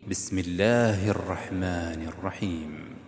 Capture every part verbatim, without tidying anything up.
بسم الله الرحمن الرحيم.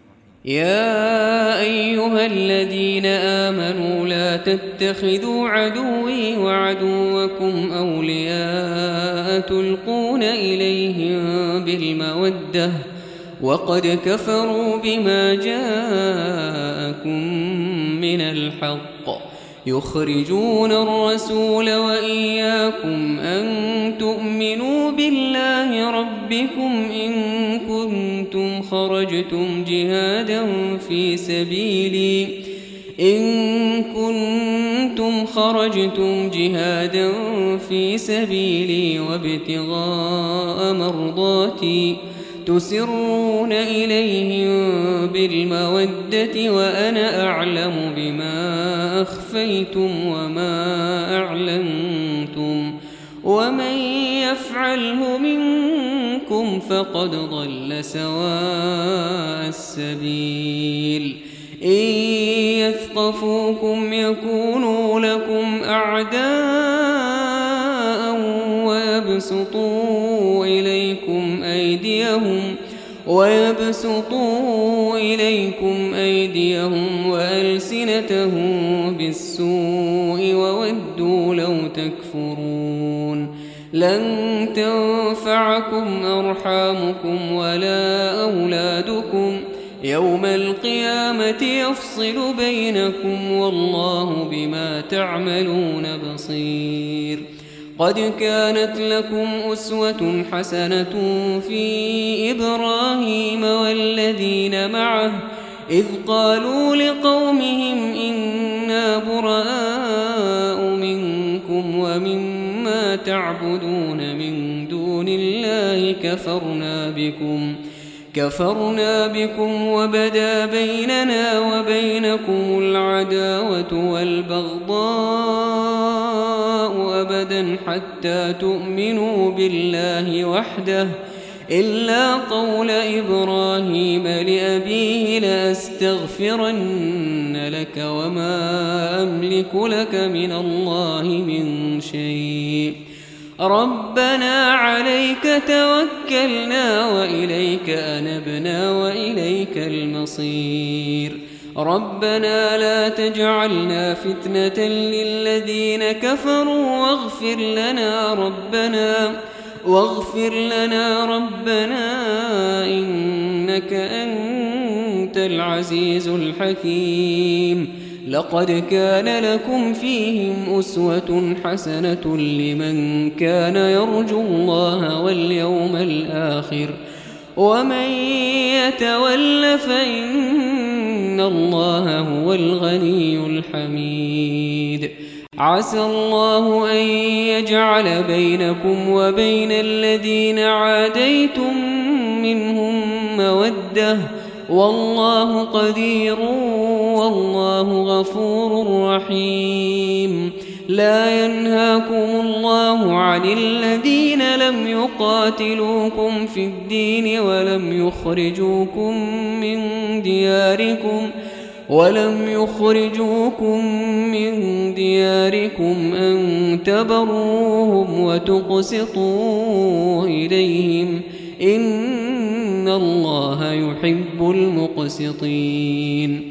يا أيها الذين آمنوا لا تتخذوا عدوي وعدوكم أولياء تلقون إليهم بالمودة وقد كفروا بما جاءكم من الحق يخرجون الرسول وإياكم أن تؤمنوا بالله ربكم إن كنتم خرجتم جهادا في سبيلي إن كنتم خرجتم جهادا في سبيلي وابتغاء مرضاتي تسرون إليهم بالمودة وأنا أعلم بما أخفيتم وما أعلنتم ومن يفعله منكم فقد ضل سواء السبيل إن يثقفوكم يكونوا لكم أعداء ويبسطوا إليكم أيديهم ويبسطوا إليكم أيديهم وألسنتهم بالسوء وودوا لو تكفرون لن تنفعكم أرحامكم ولا أولادكم يوم القيامة يفصل بينكم والله بما تعملون بصير. قد كانت لكم أسوة حسنة في إبراهيم والذين معه إذ قالوا لقومهم إنا براء منكم ومما تعبدون من دون الله كفرنا بكم كفرنا بكم وبدا بيننا وبينكم العداوة والبغضاء أبدا حتى تؤمنوا بالله وحده إلا قول إبراهيم لأبيه لأستغفرن لك وما أملك لك من الله من شيء ربنا عليك توكلنا وإليك أنبنا وإليك المصير ربنا لا تجعلنا فتنة للذين كفروا واغفر لنا ربنا واغفر لنا ربنا إنك أنت العزيز الحكيم. لقد كان لكم فيهم أسوة حسنة لمن كان يرجو الله واليوم الآخر ومن يتول فإن الله هو الغني الحميد. عسى الله أن يجعل بينكم وبين الذين عاديتم منهم مودة والله قدير والله غفور رحيم. لا ينهاكم الله عن الذين لم يقاتلوكم في الدين ولم يخرجوكم من دياركم ولم يخرجوكم من دياركم أن تبروهم وتقسطوا إليهم إن الله يحب المقسطين.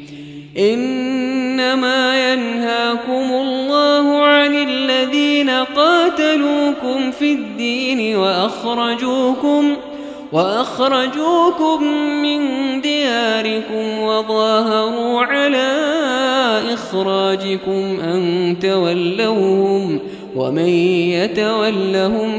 إنما ينهاكم الله عن الذين قاتلوكم في الدين وأخرجوكم وأخرجوكم من دياركم وظاهروا على إخراجكم أن تولوهم ومن يتولهم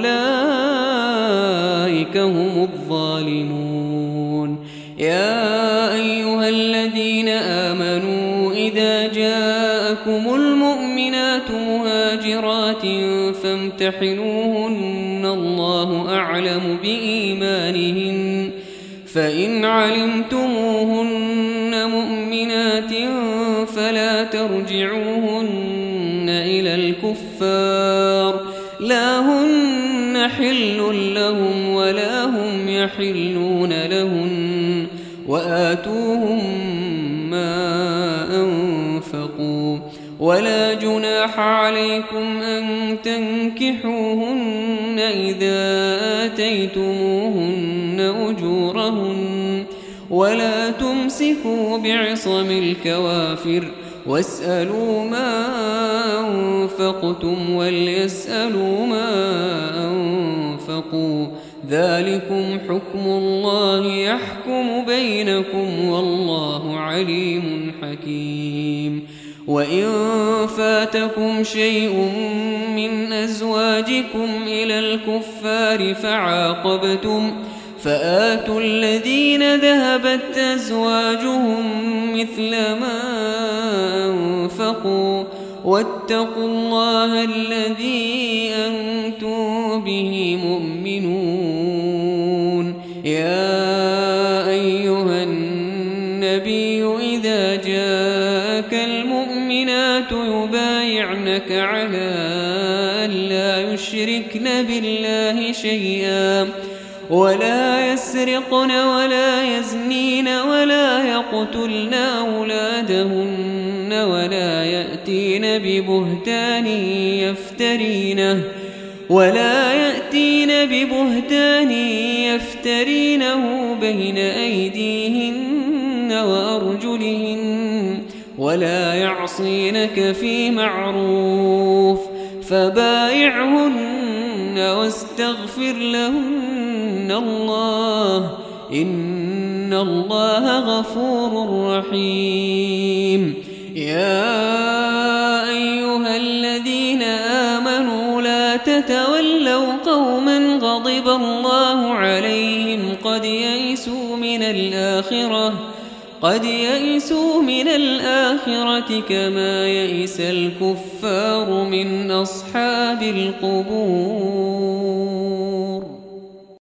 فأولئك هم الظالمون. يا أيها الذين آمنوا إذا جاءكم المؤمنات مهاجرات فامتحنوهن الله أعلم بإيمانهن فإن علمتموهن مؤمنات فلا ترجعوهن إلى الكفار لا هن حل لهم ولا هم يحلون لهن وآتوهم ما أنفقوا ولا جناح عليكم أن تنكحوهن إذا آتيتموهن أجورهن ولا تمسكوا بعصم الكوافر واسألوا ما أنفقتم وليسألوا ما أنفقوا ذلكم حكم الله يحكم بينكم والله عليم حكيم. وإن فاتكم شيء من أزواجكم إلى الكفار فعاقبتم فآتوا الذين ذهبت أزواجهم مثل ما أنفقوا واتقوا الله الذي أنتم به مؤمنون. يا أيها النبي إذا جاءك المؤمنات يبايعنك على أن لا يشركن بالله شيئا ولا يسرقن ولا يزنين ولا يقتلن أولادهن ولا يأتين ببهتان يفترينه ولا يأتين ببهتان يفترينه بين أيديهن وأرجلهن ولا يعصينك في معروف فبايعهن واستغفر لهن الله إن الله غفور رحيم. يا أيها الذين آمنوا لا تتولوا قوما غضب الله عليهم قد يئسوا من الآخرة قد يئسوا من الآخرة كما يئس الكفار من أصحاب القبور.